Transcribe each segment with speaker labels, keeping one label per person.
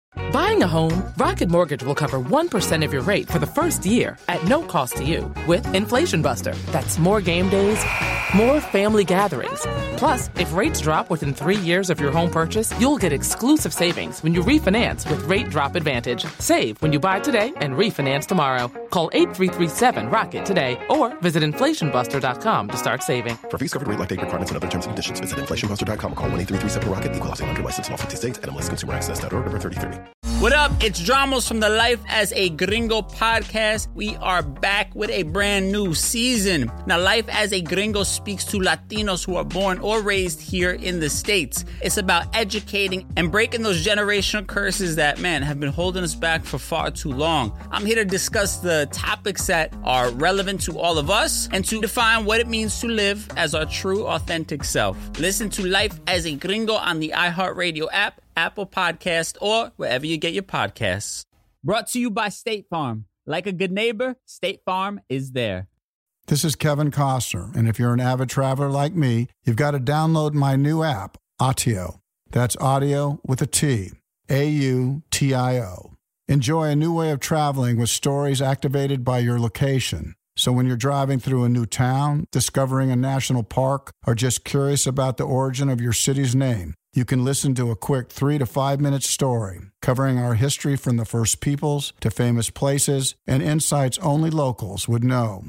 Speaker 1: Buying a home, Rocket Mortgage will cover 1% of your rate for the first year at no cost to you with Inflation Buster. That's more game days, more family gatherings. Plus, if rates drop within 3 years of your home purchase, you'll get exclusive savings when you refinance with Rate Drop Advantage. Save when you buy today and refinance tomorrow. Call 8337-ROCKET today or visit inflationbuster.com to start saving.
Speaker 2: For fees covered, rate like date requirements and other terms and conditions, visit inflationbuster.com or call 1-8337-ROCKET. Equal housing lender license in all 50 states. NMLSconsumeraccess.org number 3030.
Speaker 3: What up? It's Dramos from the Life as a Gringo podcast. We are back with a brand new season. Now, Life as a Gringo speaks to Latinos who are born or raised here in the States. It's about educating and breaking those generational curses that, man, have been holding us back for far too long. I'm here to discuss the topics that are relevant to all of us and to define what it means to live as our true, authentic self. Listen to Life as a Gringo on the iHeartRadio app, Apple Podcast, or wherever you get your podcasts. Brought to you by State Farm. Like a good neighbor, State Farm is there.
Speaker 4: This is Kevin Costner, and if you're an avid traveler like me, you've got to download my new app, Autio. That's audio with a T, AUTIO. Enjoy a new way of traveling with stories activated by your location. So when you're driving through a new town, discovering a national park, or just curious about the origin of your city's name, you can listen to a quick 3 to 5 minute story covering our history from the first peoples to famous places and insights only locals would know.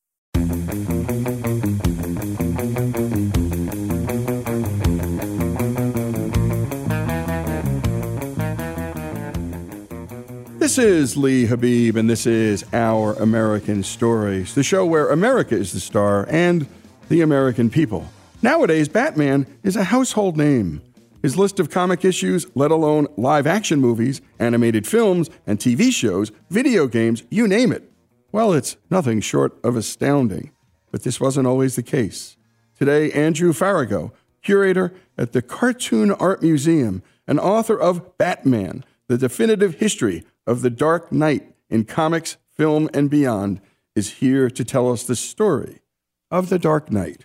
Speaker 5: This is Lee Habib, and this is Our American Stories, the show where America is the star and the American people. Nowadays, Batman is a household name. His list of comic issues, let alone live-action movies, animated films, and TV shows, video games, you name it. Well, it's nothing short of astounding. But this wasn't always the case. Today, Andrew Farago, curator at the Cartoon Art Museum and author of Batman, The Definitive History of the Dark Knight in Comics, Film, and Beyond, is here to tell us the story of the Dark Knight.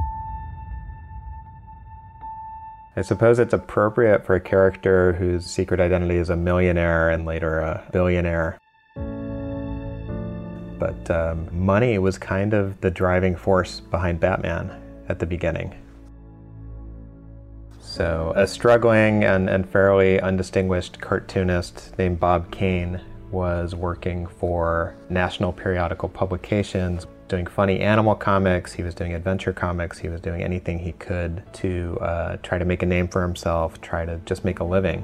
Speaker 6: I suppose it's appropriate for a character whose secret identity is a millionaire and later a billionaire. But money was kind of the driving force behind Batman at the beginning. So a struggling and fairly undistinguished cartoonist named Bob Kane was working for national periodical publications, doing funny animal comics, he was doing adventure comics, he was doing anything he could to try to make a name for himself, try to just make a living.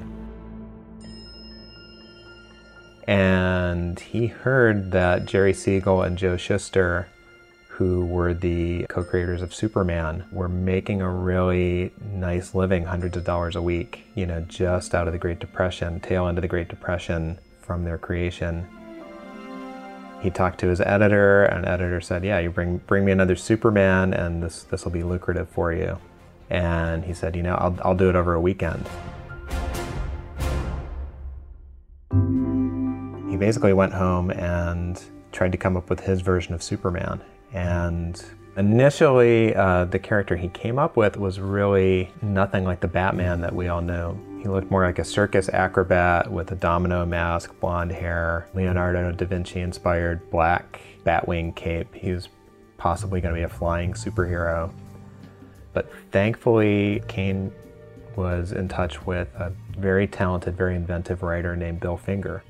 Speaker 6: And he heard that Jerry Siegel and Joe Shuster, who were the co-creators of Superman, were making a really nice living, hundreds of dollars a week, just out of the Great Depression, tail end of the Great Depression from their creation. He talked to his editor, and the editor said, yeah, you bring me another Superman, and this will be lucrative for you. And he said, I'll do it over a weekend. He basically went home and tried to come up with his version of Superman. And initially, the character he came up with was really nothing like the Batman that we all know. He looked more like a circus acrobat with a domino mask, blonde hair, Leonardo da Vinci-inspired black Batwing cape. He was possibly going to be a flying superhero. But thankfully, Kane was in touch with a very talented, very inventive writer named Bill Finger.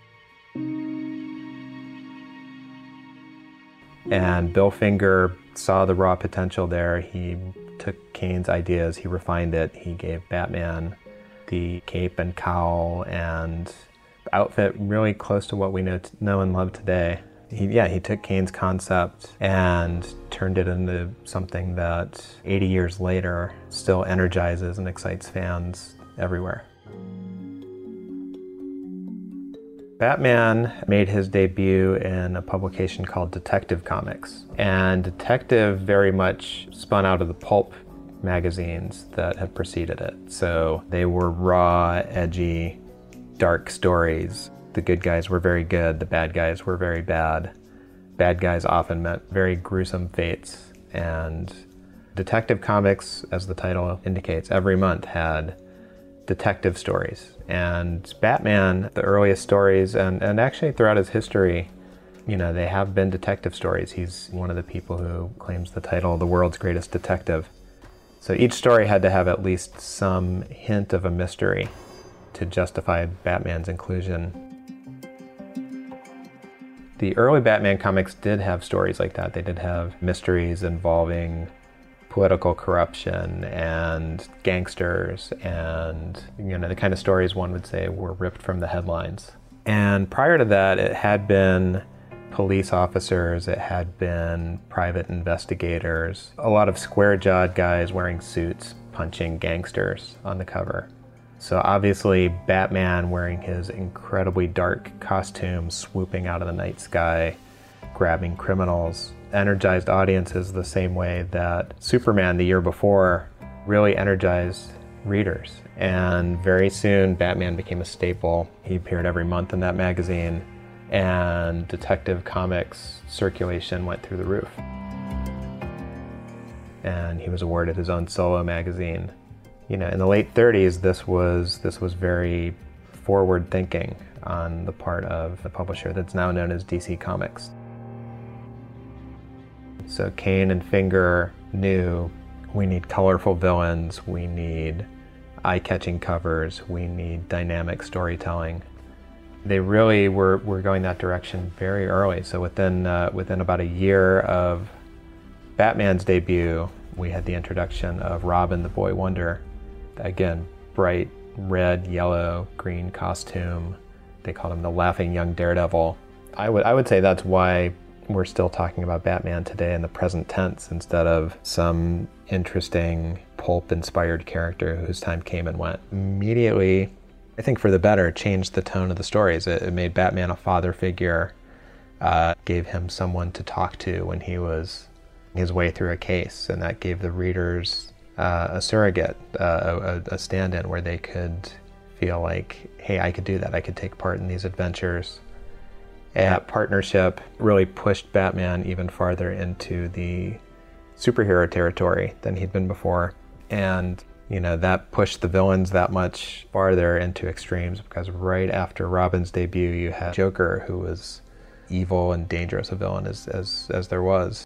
Speaker 6: And Bill Finger saw the raw potential there. He took Kane's ideas, he refined it, he gave Batman the cape and cowl and outfit really close to what we know and love today. He took Kane's concept and turned it into something that 80 years later still energizes and excites fans everywhere. Batman made his debut in a publication called Detective Comics. And Detective very much spun out of the pulp magazines that had preceded it. So they were raw, edgy, dark stories. The good guys were very good, the bad guys were very bad. Bad guys often met very gruesome fates. And Detective Comics, as the title indicates, every month had detective stories. And Batman, the earliest stories, and actually throughout his history, they have been detective stories. He's one of the people who claims the title of the world's greatest detective. So each story had to have at least some hint of a mystery to justify Batman's inclusion. The early Batman comics did have stories like that. They did have mysteries involving political corruption and gangsters and, the kind of stories one would say were ripped from the headlines. And prior to that, it had been police officers, it had been private investigators, a lot of square-jawed guys wearing suits punching gangsters on the cover. So obviously Batman wearing his incredibly dark costume, swooping out of the night sky, grabbing criminals, energized audiences the same way that Superman the year before really energized readers. And very soon Batman became a staple. He appeared every month in that magazine, and Detective Comics circulation went through the roof. And he was awarded his own solo magazine. In the late 30s, this was very forward thinking on the part of the publisher that's now known as DC Comics. So Kane and Finger knew we need colorful villains, we need eye-catching covers, we need dynamic storytelling. They really were going that direction very early. So within about a year of Batman's debut, we had the introduction of Robin the Boy Wonder. Again, bright red, yellow, green costume. They called him the laughing young daredevil. I would say that's why we're still talking about Batman today in the present tense instead of some interesting pulp-inspired character whose time came and went. Immediately, I think for the better, changed the tone of the stories. It made Batman a father figure, gave him someone to talk to when he was his way through a case, and that gave the readers a surrogate, a stand-in where they could feel like, hey, I could do that. I could take part in these adventures. And that partnership really pushed Batman even farther into the superhero territory than he'd been before. And, that pushed the villains that much farther into extremes, because right after Robin's debut, you had Joker, who was evil and dangerous a villain as there was.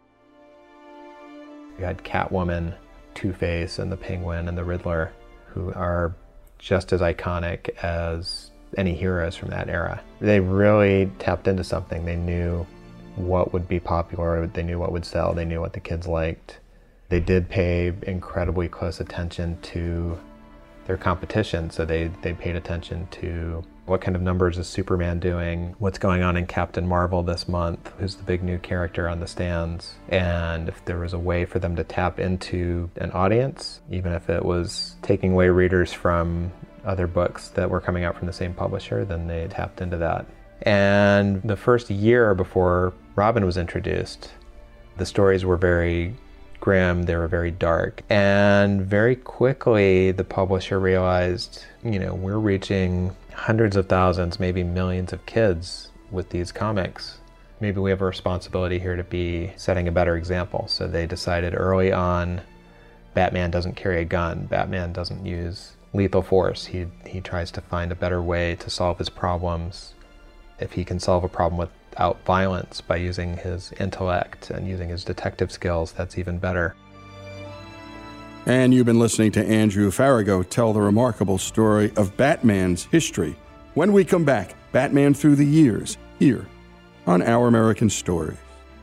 Speaker 6: You had Catwoman, Two-Face, and the Penguin and the Riddler, who are just as iconic as any heroes from that era. They really tapped into something. They knew what would be popular, they knew what would sell, they knew what the kids liked. They did pay incredibly close attention to their competition, so they paid attention to what kind of numbers is Superman doing, what's going on in Captain Marvel this month, who's the big new character on the stands, and if there was a way for them to tap into an audience, even if it was taking away readers from other books that were coming out from the same publisher, then they tapped into that. And the first year before Robin was introduced, the stories were very grim, they were very dark. And very quickly, the publisher realized, we're reaching hundreds of thousands, maybe millions of kids with these comics. Maybe we have a responsibility here to be setting a better example. So they decided early on, Batman doesn't carry a gun, Batman doesn't use lethal force. He tries to find a better way to solve his problems. If he can solve a problem without violence by using his intellect and using his detective skills, that's even better.
Speaker 5: And you've been listening to Andrew Farago tell the remarkable story of Batman's history. When we come back, Batman Through the Years, here on Our American Stories.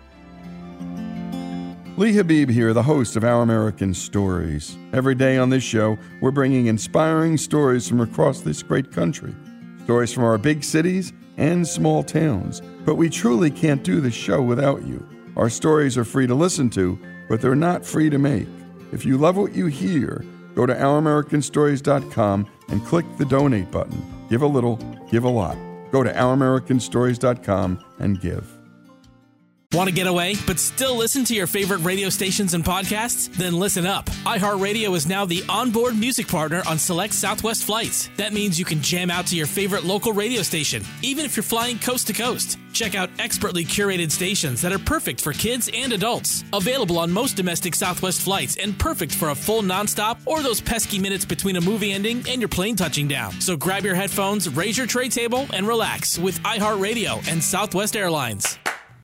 Speaker 5: Lee Habib here, the host of Our American Stories. Every day on this show, we're bringing inspiring stories from across this great country. Stories from our big cities and small towns. But we truly can't do this show without you. Our stories are free to listen to, but they're not free to make. If you love what you hear, go to OurAmericanStories.com and click the donate button. Give a little, give a lot. Go to OurAmericanStories.com and give.
Speaker 7: Want to get away, but still listen to your favorite radio stations and podcasts? Then listen up. iHeartRadio is now the onboard music partner on select Southwest flights. That means you can jam out to your favorite local radio station, even if you're flying coast to coast. Check out expertly curated stations that are perfect for kids and adults. Available on most domestic Southwest flights and perfect for a full nonstop or those pesky minutes between a movie ending and your plane touching down. So grab your headphones, raise your tray table, and relax with iHeartRadio and Southwest Airlines.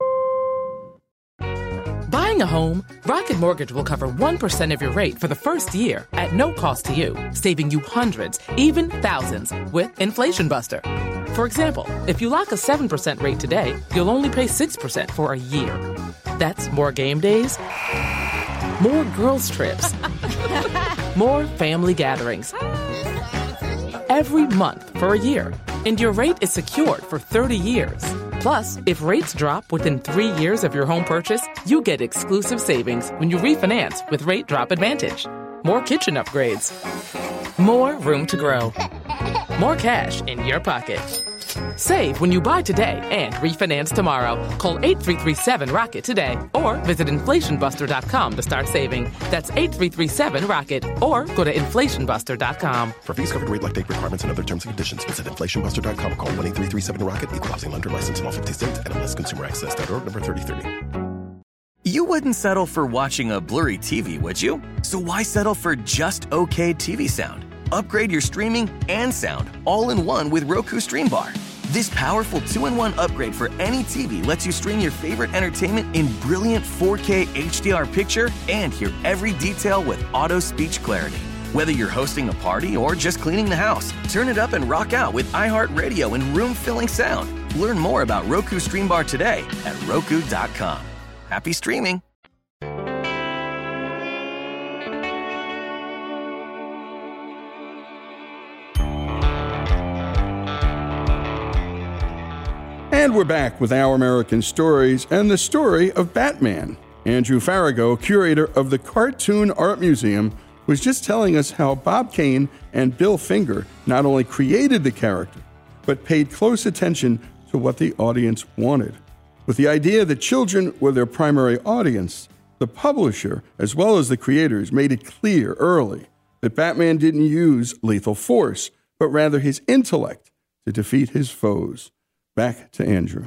Speaker 1: Buying a home, Rocket Mortgage will cover 1% of your rate for the first year at no cost to you, saving you hundreds, even thousands, with Inflation Buster. For example, if you lock a 7% rate today, you'll only pay 6% for a year. That's more game days, more girls' trips, more family gatherings. Every month for a year, and your rate is secured for 30 years. Plus, if rates drop within 3 years of your home purchase, you get exclusive savings when you refinance with Rate Drop Advantage. More kitchen upgrades. More room to grow. More cash in your pocket. Save when you buy today and refinance tomorrow. Call 8337-ROCKET today or visit inflationbuster.com to start saving. That's 8337-ROCKET or go to inflationbuster.com.
Speaker 2: For fees covered, rate like date requirements and other terms and conditions, visit inflationbuster.com. Call 1-8337-ROCKET. Equal housing lender license in all 50 states. NMLSconsumeraccess.org number 3030.
Speaker 8: You wouldn't settle for watching a blurry TV, would you? So why settle for just okay TV sound? Upgrade your streaming and sound all in one with Roku Stream Bar. This powerful 2-in-1 upgrade for any TV lets you stream your favorite entertainment in brilliant 4K HDR picture and hear every detail with auto speech clarity. Whether you're hosting a party or just cleaning the house, turn it up and rock out with iHeartRadio and room-filling sound. Learn more about Roku Stream Bar today at Roku.com. Happy streaming!
Speaker 5: And we're back with Our American Stories and the story of Batman. Andrew Farago, curator of the Cartoon Art Museum, was just telling us how Bob Kane and Bill Finger not only created the character, but paid close attention to what the audience wanted. With the idea that children were their primary audience, the publisher, as well as the creators, made it clear early that Batman didn't use lethal force, but rather his intellect to defeat his foes. Back to Andrew.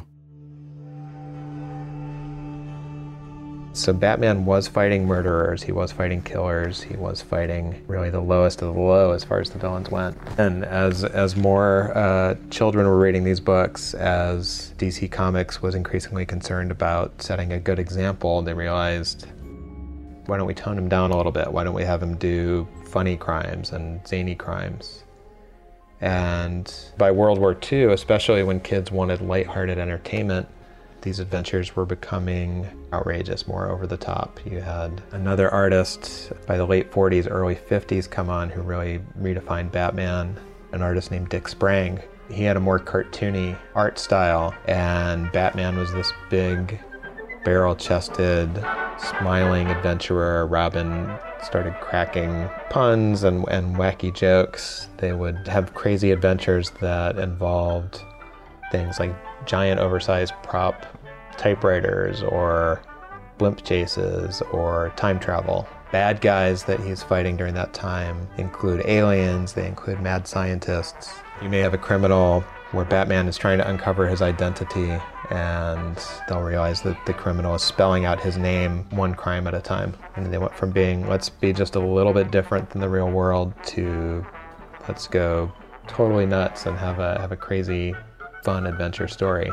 Speaker 6: So Batman was fighting murderers, he was fighting killers, he was fighting really the lowest of the low as far as the villains went. And as more children were reading these books, as DC Comics was increasingly concerned about setting a good example, they realized, why don't we tone him down a little bit? Why don't we have him do funny crimes and zany crimes? And by World War II, especially when kids wanted lighthearted entertainment, these adventures were becoming outrageous, more over the top. You had another artist by the late 40s, early 50s come on who really redefined Batman, an artist named Dick Sprang. He had a more cartoony art style, and Batman was this big, barrel-chested, smiling adventurer. Robin started cracking puns and wacky jokes. They would have crazy adventures that involved things like giant oversized prop typewriters or blimp chases or time travel. Bad guys that he's fighting during that time include aliens, they include mad scientists. You may have a criminal where Batman is trying to uncover his identity, and they'll realize that the criminal is spelling out his name one crime at a time. And they went from being, let's be just a little bit different than the real world, to let's go totally nuts and have a crazy, fun adventure story.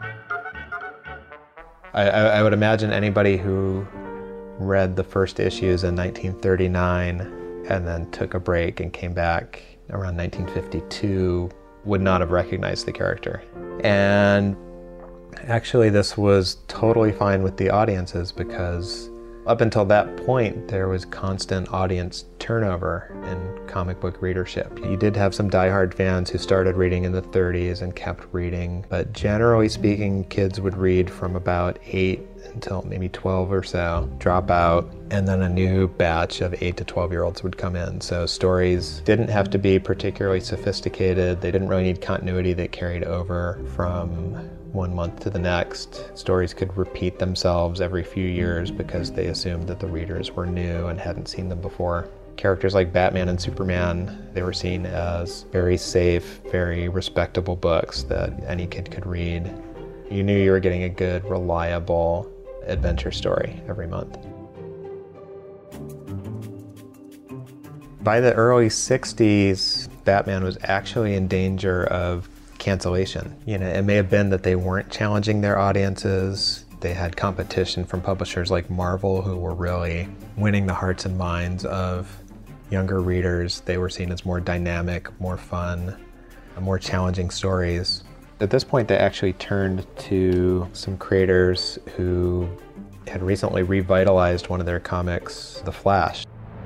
Speaker 6: I would imagine anybody who read the first issues in 1939 and then took a break and came back around 1952 would not have recognized the character. And actually this was totally fine with the audiences, because up until that point there was constant audience turnover in comic book readership. You did have some diehard fans who started reading in the 30s and kept reading, but generally speaking, kids would read from about 8 until maybe 12 or so, drop out, and then a new batch of 8 to 12-year-olds would come in. So stories didn't have to be particularly sophisticated. They didn't really need continuity that carried over from one month to the next. Stories could repeat themselves every few years because they assumed that the readers were new and hadn't seen them before. Characters like Batman and Superman, they were seen as very safe, very respectable books that any kid could read. You knew you were getting a good, reliable adventure story every month. By the early 60s, Batman was actually in danger of cancellation. It may have been that they weren't challenging their audiences. They had competition from publishers like Marvel, who were really winning the hearts and minds of younger readers. They were seen as more dynamic, more fun, more challenging stories. At this point, they actually turned to some creators who had recently revitalized one of their comics, The Flash.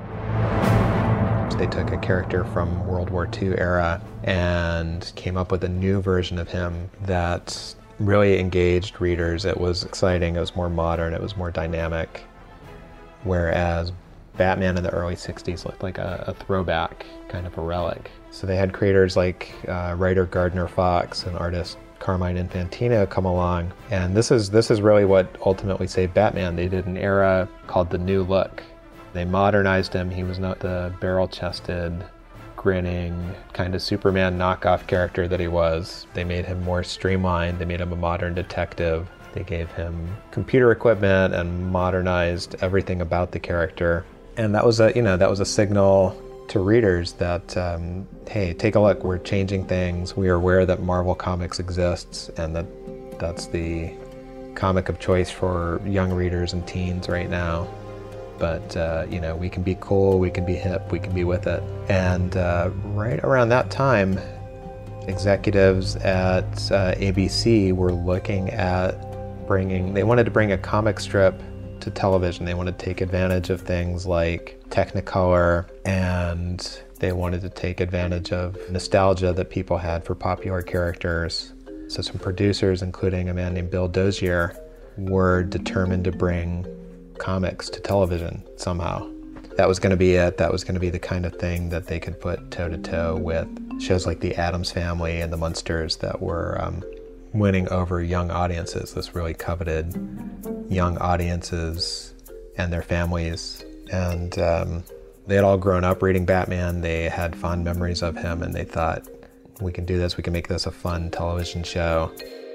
Speaker 6: They took a character from World War II era and came up with a new version of him that really engaged readers. It was exciting, it was more modern, it was more dynamic, whereas Batman in the early 60s looked like a throwback, kind of a relic. So they had creators like writer Gardner Fox and artist Carmine Infantino come along, and this is really what ultimately saved Batman. They did an era called the New Look. They modernized him. He was not the barrel-chested, grinning, kind of Superman knockoff character that he was. They made him more streamlined. They made him a modern detective. They gave him computer equipment and modernized everything about the character. And that was a signal to readers that, hey, take a look, we're changing things. We are aware that Marvel Comics exists and that's the comic of choice for young readers and teens right now. But, we can be cool, we can be hip, we can be with it. And right around that time, executives at ABC were looking at they wanted to bring a comic strip to television. They wanted to take advantage of things like Technicolor, and they wanted to take advantage of nostalgia that people had for popular characters. So some producers, including a man named Bill Dozier, were determined to bring comics to television somehow. That was going to be it. That was going to be the kind of thing that they could put toe-to-toe with shows like The Addams Family and The Munsters that were winning over young audiences, this really coveted young audiences and their families. And they had all grown up reading Batman. They had fond memories of him, and they thought, we can do this, we can make this a fun television show.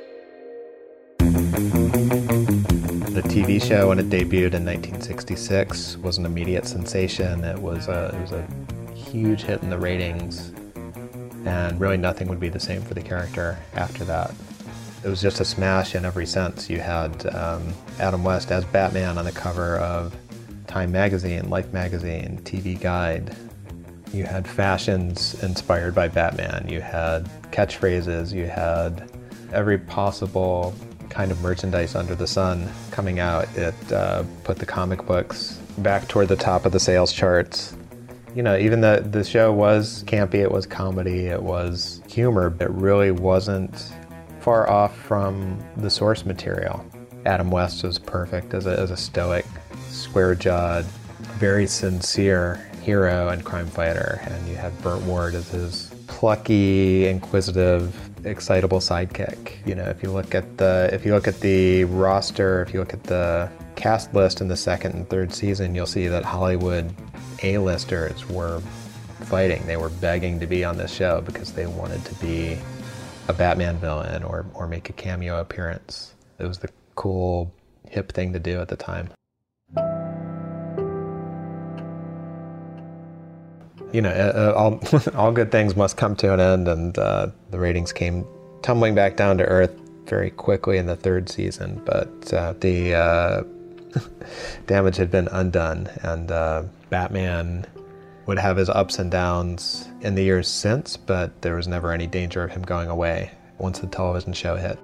Speaker 6: The TV show, when it debuted in 1966, was an immediate sensation. It was a huge hit in the ratings, and really nothing would be the same for the character after that. It was just a smash in every sense. You had Adam West as Batman on the cover of Time Magazine, Life Magazine, TV Guide. You had fashions inspired by Batman. You had catchphrases. You had every possible kind of merchandise under the sun coming out. It put the comic books back toward the top of the sales charts. Even the show was campy, it was comedy, it was humor, but it really wasn't far off from the source material. Adam West was perfect as a stoic, square-jawed, very sincere hero and crime fighter, and you had Burt Ward as his plucky, inquisitive, excitable sidekick. If you look at the roster, if you look at the cast list in the second and third season, you'll see that Hollywood A-listers were fighting. They were begging to be on this show because they wanted to be a Batman villain or make a cameo appearance. It was the cool, hip thing to do at the time. All good things must come to an end, and the ratings came tumbling back down to earth very quickly in the third season, but the damage had been undone, and Batman would have his ups and downs in the years since, but there was never any danger of him going away once the television show hit.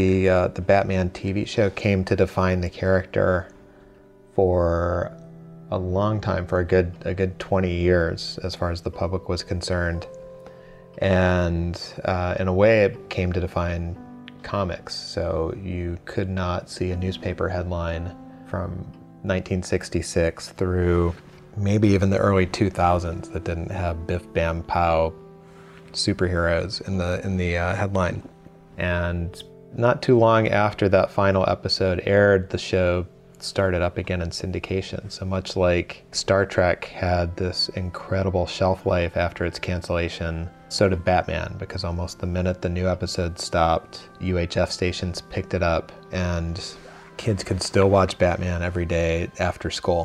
Speaker 6: The Batman TV show came to define the character for a long time, for a good 20 years as far as the public was concerned. And in a way it came to define comics. So you could not see a newspaper headline from 1966 through maybe even the early 2000s that didn't have Biff Bam Pow superheroes in the headline. And not too long after that final episode aired, the show started up again in syndication. So much like Star Trek had this incredible shelf life after its cancellation, so did Batman, because almost the minute the new episode stopped, UHF stations picked it up and kids could still watch Batman every day after school.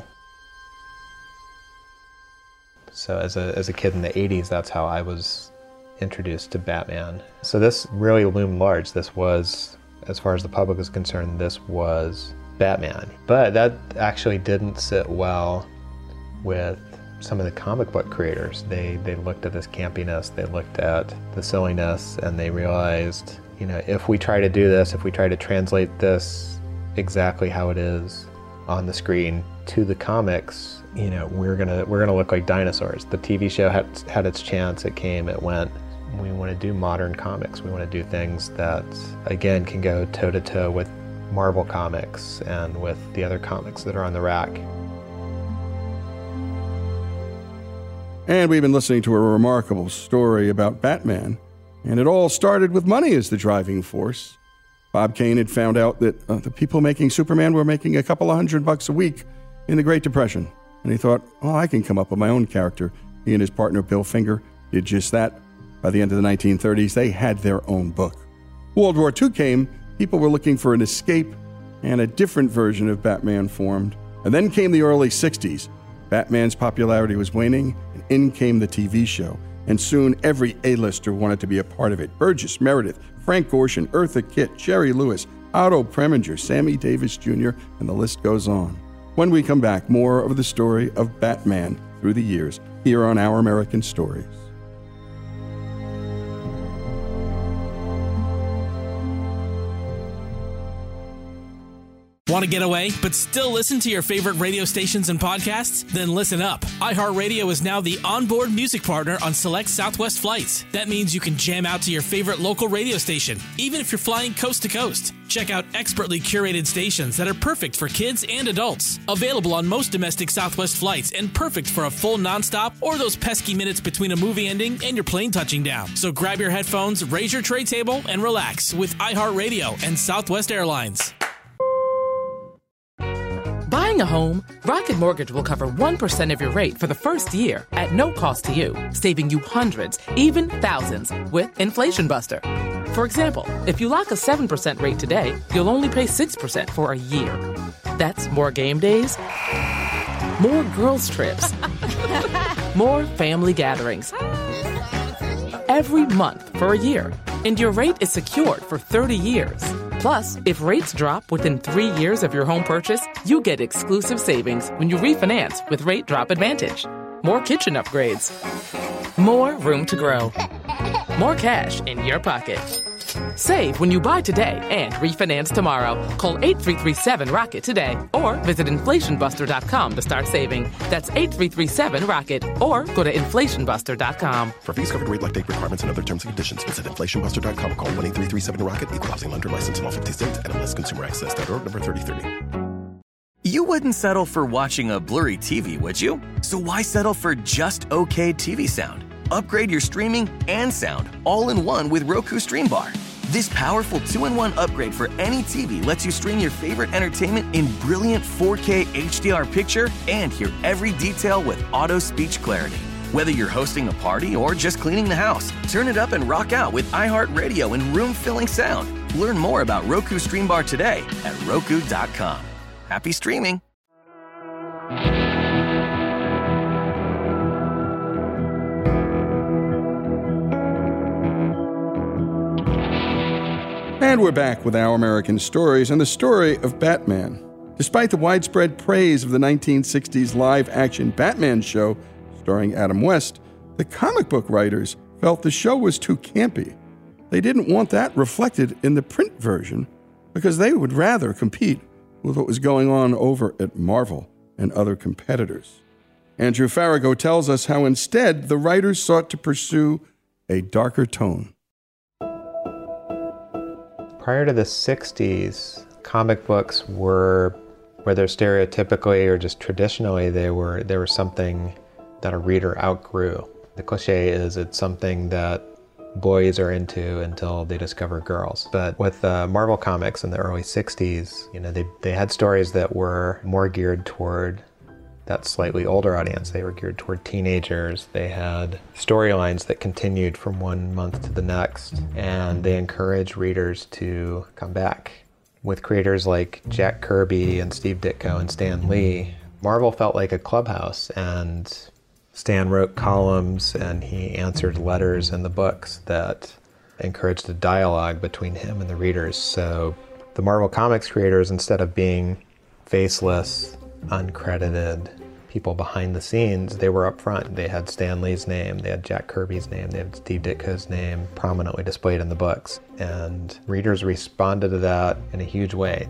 Speaker 6: So as a kid in the 80s, that's how I was introduced to Batman. So this really loomed large. This was, as far as the public is concerned, this was Batman. But that actually didn't sit well with some of the comic book creators. They looked at this campiness, they looked at the silliness, and they realized, if we try to do this, if we try to translate this exactly how it is on the screen to the comics, we're gonna look like dinosaurs. The TV show had its chance, it came, it went. We want to do modern comics. We want to do things that, again, can go toe-to-toe with Marvel Comics and with the other comics that are on the rack.
Speaker 5: And we've been listening to a remarkable story about Batman, and it all started with money as the driving force. Bob Kane had found out that the people making Superman were making a couple of $100 a week in the Great Depression, and he thought, I can come up with my own character. He and his partner Bill Finger did just that. By the end of the 1930s, they had their own book. World War II came, people were looking for an escape, and a different version of Batman formed. And then came the early 60s. Batman's popularity was waning, and in came the TV show. And soon every A-lister wanted to be a part of it. Burgess Meredith, Frank Gorshin, Eartha Kitt, Jerry Lewis, Otto Preminger, Sammy Davis Jr., and the list goes on. When we come back, more of the story of Batman through the years here on Our American Stories.
Speaker 7: Want to get away, but still listen to your favorite radio stations and podcasts? Then listen up. iHeartRadio is now the onboard music partner on select Southwest flights. That means you can jam out to your favorite local radio station, even if you're flying coast to coast. Check out expertly curated stations that are perfect for kids and adults. Available on most domestic Southwest flights and perfect for a full nonstop or those pesky minutes between a movie ending and your plane touching down. So grab your headphones, raise your tray table, and relax with iHeartRadio and Southwest Airlines.
Speaker 1: Buying a home, Rocket Mortgage will cover 1% of your rate for the first year at no cost to you, saving you hundreds, even thousands, with Inflation Buster. For example, if you lock a 7% rate today, you'll only pay 6% for a year. That's more game days, more girls' trips, more family gatherings. Every month for a year. And your rate is secured for 30 years. Plus, if rates drop within 3 years of your home purchase, you get exclusive savings when you refinance with Rate Drop Advantage. More kitchen upgrades. More room to grow. More cash in your pocket. Save when you buy today and refinance tomorrow. Call 8337-ROCKET today or visit inflationbuster.com to start saving. That's 8337-ROCKET or go to inflationbuster.com.
Speaker 2: For fees covered rate like date requirements and other terms and conditions, visit inflationbuster.com. Call 1-8337-ROCKET, Equal Housing Lender, licensed in all 50 states, NMLS-ConsumerAccess.org, number 3030.
Speaker 8: You wouldn't settle for watching a blurry TV, would you? So why settle for just okay TV sound? Upgrade your streaming and sound all in one with Roku Stream Bar. This powerful 2-in-1 upgrade for any TV lets you stream your favorite entertainment in brilliant 4K HDR picture and hear every detail with auto speech clarity. Whether you're hosting a party or just cleaning the house, turn it up and rock out with iHeartRadio and room-filling sound. Learn more about Roku Stream Bar today at Roku.com. Happy streaming!
Speaker 5: And we're back with Our American Stories and the story of Batman. Despite the widespread praise of the 1960s live-action Batman show starring Adam West, the comic book writers felt the show was too campy. They didn't want that reflected in the print version because they would rather compete with what was going on over at Marvel. and other competitors. Andrew Farago tells us how instead the writers sought to pursue a darker tone.
Speaker 6: Prior to the 60s, comic books were, whether stereotypically or just traditionally, they were something that a reader outgrew. The cliche is it's something that boys are into until they discover girls. But with Marvel Comics in the early 60s, they had stories that were more geared toward that slightly older audience. They were geared toward teenagers. They had storylines that continued from one month to the next, and they encouraged readers to come back. With creators like Jack Kirby and Steve Ditko and Stan Lee, Marvel felt like a clubhouse, and Stan wrote columns and he answered letters in the books that encouraged a dialogue between him and the readers. So the Marvel Comics creators, instead of being faceless, uncredited people behind the scenes, they were up front. They had Stan Lee's name, they had Jack Kirby's name, they had Steve Ditko's name prominently displayed in the books. And readers responded to that in a huge way.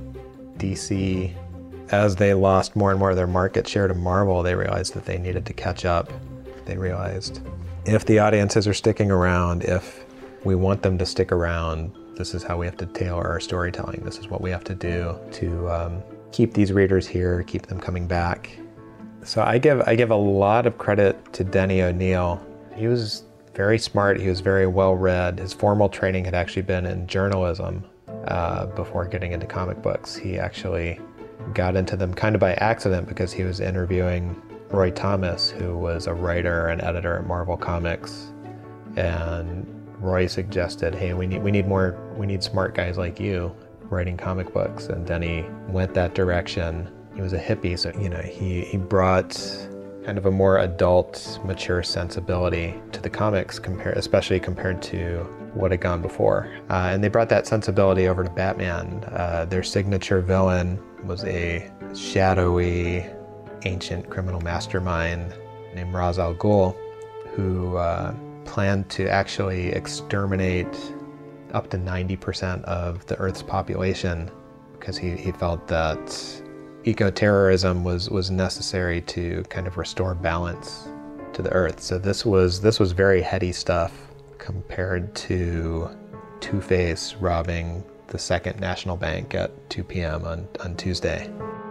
Speaker 6: DC, as they lost more and more of their market share to Marvel, they realized that they needed to catch up. They realized if the audiences are sticking around, if we want them to stick around, this is how we have to tailor our storytelling. This is what we have to do to keep these readers here, keep them coming back. So I give a lot of credit to Denny O'Neil. He was very smart, he was very well read. His formal training had actually been in journalism before getting into comic books. He actually got into them kind of by accident because he was interviewing Roy Thomas, who was a writer and editor at Marvel Comics. And Roy suggested, hey, we need smart guys like you writing comic books. And Denny went that direction. He was a hippie, so he brought kind of a more adult, mature sensibility to the comics, especially compared to what had gone before. And they brought that sensibility over to Batman. Their signature villain was a shadowy, ancient criminal mastermind named Ra's al Ghul, who planned to actually exterminate up to 90% of the Earth's population because he felt that eco-terrorism was necessary to kind of restore balance to the Earth. So this was very heady stuff compared to Two-Face robbing the Second National Bank at 2 p.m. on Tuesday.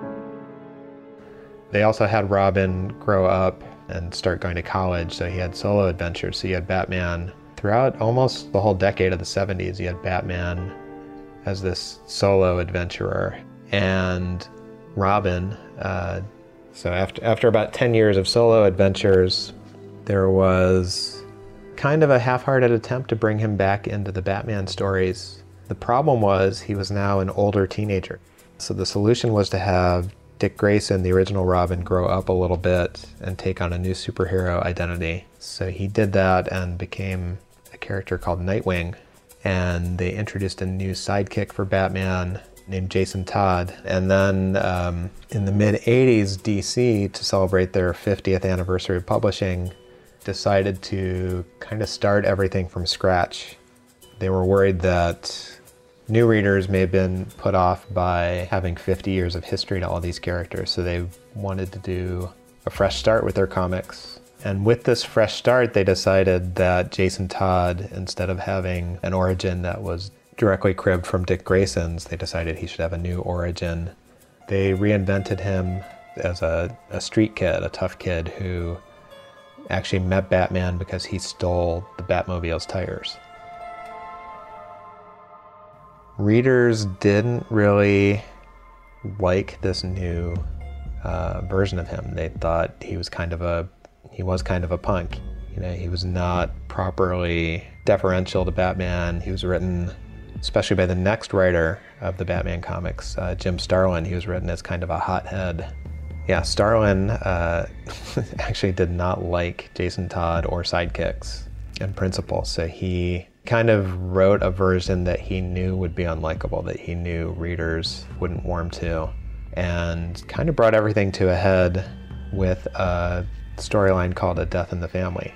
Speaker 6: They also had Robin grow up and start going to college, so he had solo adventures. So you had Batman throughout almost the whole decade of the 70s. You had Batman as this solo adventurer, and Robin. So after about 10 years of solo adventures, there was kind of a half-hearted attempt to bring him back into the Batman stories. The problem was he was now an older teenager. So the solution was to have Dick Grayson, the original Robin, grow up a little bit and take on a new superhero identity. So he did that and became a character called Nightwing. And they introduced a new sidekick for Batman named Jason Todd. And then in the mid-'80s, DC, to celebrate their 50th anniversary of publishing, decided to kind of start everything from scratch. They were worried that new readers may have been put off by having 50 years of history to all these characters, so they wanted to do a fresh start with their comics. And with this fresh start, they decided that Jason Todd, instead of having an origin that was directly cribbed from Dick Grayson's, they decided he should have a new origin. They reinvented him as a street kid, a tough kid who actually met Batman because he stole the Batmobile's tires. Readers didn't really like this new version of him. They thought he was kind of a punk. He was not properly deferential to Batman. He was written, especially by the next writer of the Batman comics, Jim Starlin. He was written as kind of a hothead. Yeah, Starlin actually did not like Jason Todd or sidekicks in principle, so he kind of wrote a version that he knew would be unlikable, that he knew readers wouldn't warm to, and kind of brought everything to a head with a storyline called A Death in the Family.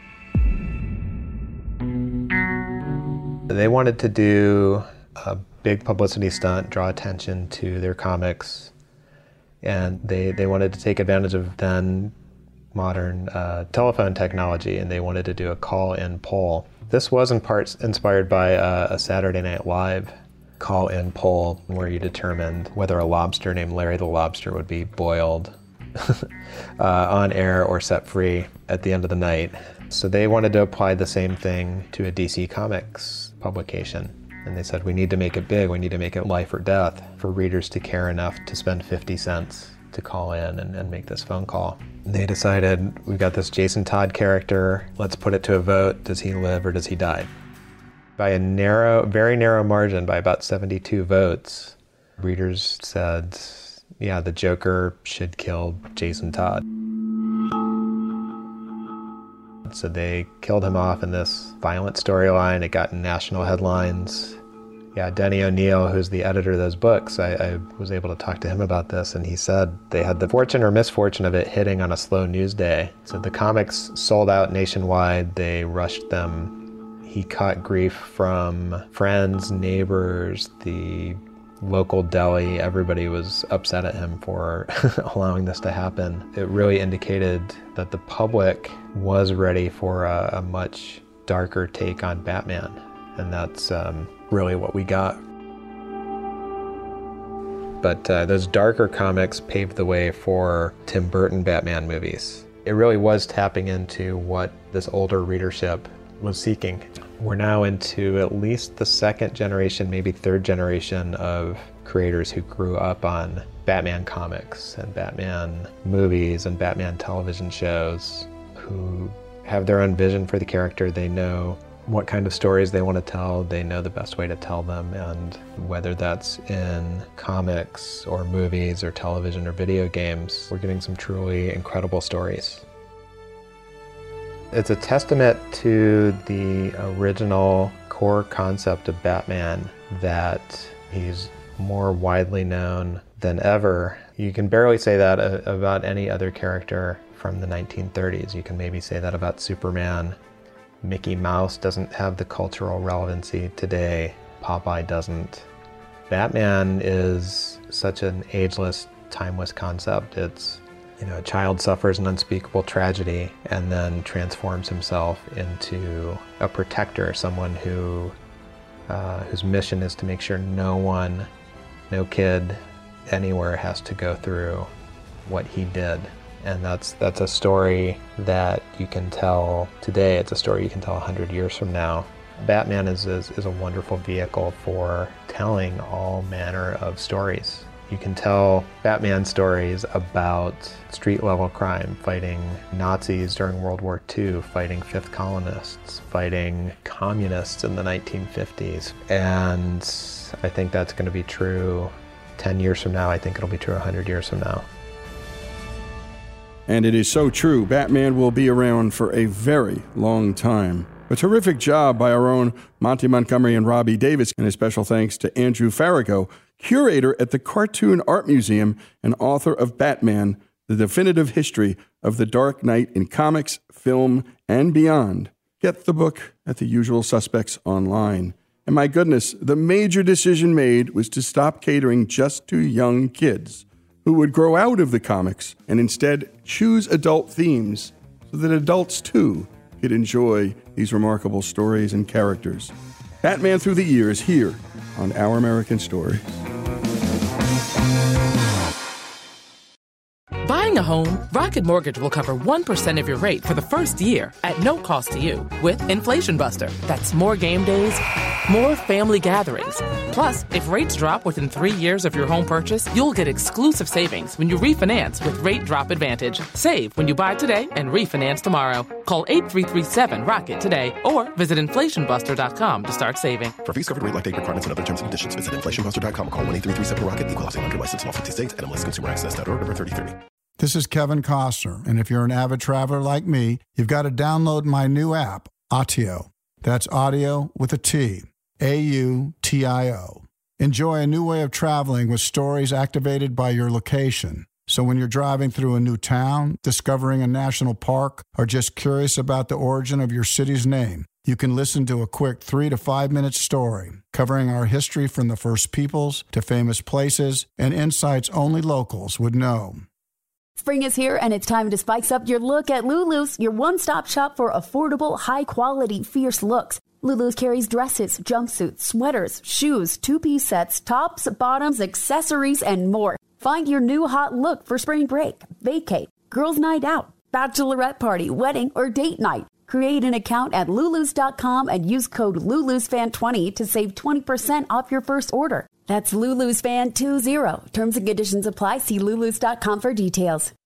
Speaker 6: They wanted to do a big publicity stunt, draw attention to their comics, And they wanted to take advantage of then modern telephone technology, and they wanted to do a call-in poll. This was in part inspired by a Saturday Night Live call-in poll where you determined whether a lobster named Larry the Lobster would be boiled on air or set free at the end of the night. So they wanted to apply the same thing to a DC Comics publication. And they said, we need to make it big. We need to make it life or death for readers to care enough to spend 50 cents to call in and make this phone call. And they decided, we've got this Jason Todd character. Let's put it to a vote. Does he live or does he die? By a very narrow margin, by about 72 votes, readers said, yeah, the Joker should kill Jason Todd. So they killed him off in this violent storyline. It got national headlines. Yeah, Denny O'Neil, who's the editor of those books, I was able to talk to him about this, and he said they had the fortune or misfortune of it hitting on a slow news day. So the comics sold out nationwide. They rushed them. He caught grief from friends, neighbors, the local deli. Everybody was upset at him for allowing this to happen. It really indicated that the public was ready for a much darker take on Batman, and that's really what we got. But those darker comics paved the way for Tim Burton Batman movies. It really was tapping into what this older readership was seeking. We're now into at least the second generation, maybe third generation of creators who grew up on Batman comics and Batman movies and Batman television shows, who have their own vision for the character. They know what kind of stories they want to tell. They know the best way to tell them, and whether that's in comics or movies or television or video games, we're getting some truly incredible stories. It's a testament to the original core concept of Batman that he's more widely known than ever. You can barely say that about any other character from the 1930s. You can maybe say that about Superman. Mickey Mouse doesn't have the cultural relevancy today. Popeye doesn't. Batman is such an ageless, timeless concept. It's, a child suffers an unspeakable tragedy and then transforms himself into a protector, someone whose mission is to make sure no kid anywhere has to go through what he did. And that's a story that you can tell today. It's a story you can tell 100 years from now. Batman is a wonderful vehicle for telling all manner of stories. You can tell Batman stories about street-level crime, fighting Nazis during World War II, fighting fifth colonists, fighting communists in the 1950s. And I think that's going to be true 10 years from now. I think it'll be true 100 years from now.
Speaker 5: And it is so true. Batman will be around for a very long time. A terrific job by our own Monty Montgomery and Robbie Davis, and a special thanks to Andrew Farrago, curator at the Cartoon Art Museum and author of Batman, The Definitive History of the Dark Knight in Comics, Film, and Beyond. Get the book at the usual suspects online. And my goodness, the major decision made was to stop catering just to young kids who would grow out of the comics and instead choose adult themes so that adults, too, could enjoy these remarkable stories and characters. Batman Through the Years here on Our American Stories.
Speaker 1: Buying a home, Rocket Mortgage will cover 1% of your rate for the first year at no cost to you with Inflation Buster. That's more game days, more family gatherings. Plus, if rates drop within 3 years of your home purchase, you'll get exclusive savings when you refinance with Rate Drop Advantage. Save when you buy today and refinance tomorrow. Call 8337-ROCKET today or visit inflationbuster.com to start saving.
Speaker 2: For fees covered rate like date requirements and other terms and conditions, visit inflationbuster.com or call 1-833-7-ROCKET. Equal housing lender license in all 50 states. NMLSConsumerAccess.org number 3030.
Speaker 4: This is Kevin Costner, and if you're an avid traveler like me, you've got to download my new app, Autio. That's audio with a T. AUTIO. Enjoy a new way of traveling with stories activated by your location. So when you're driving through a new town, discovering a national park, or just curious about the origin of your city's name, You can listen to a quick 3 to 5 minute story covering our history from the first peoples to famous places and insights only locals would know.
Speaker 9: Spring is here, and it's time to spice up your look at Lulu's, your one-stop shop for affordable, high-quality, fierce looks. Lulu's carries dresses, jumpsuits, sweaters, shoes, two-piece sets, tops, bottoms, accessories, and more. Find your new hot look for spring break, vacate, girls' night out, bachelorette party, wedding, or date night. Create an account at Lulus.com and use code LulusFan20 to save 20% off your first order. That's LulusFan20. Terms and conditions apply. See Lulus.com for details.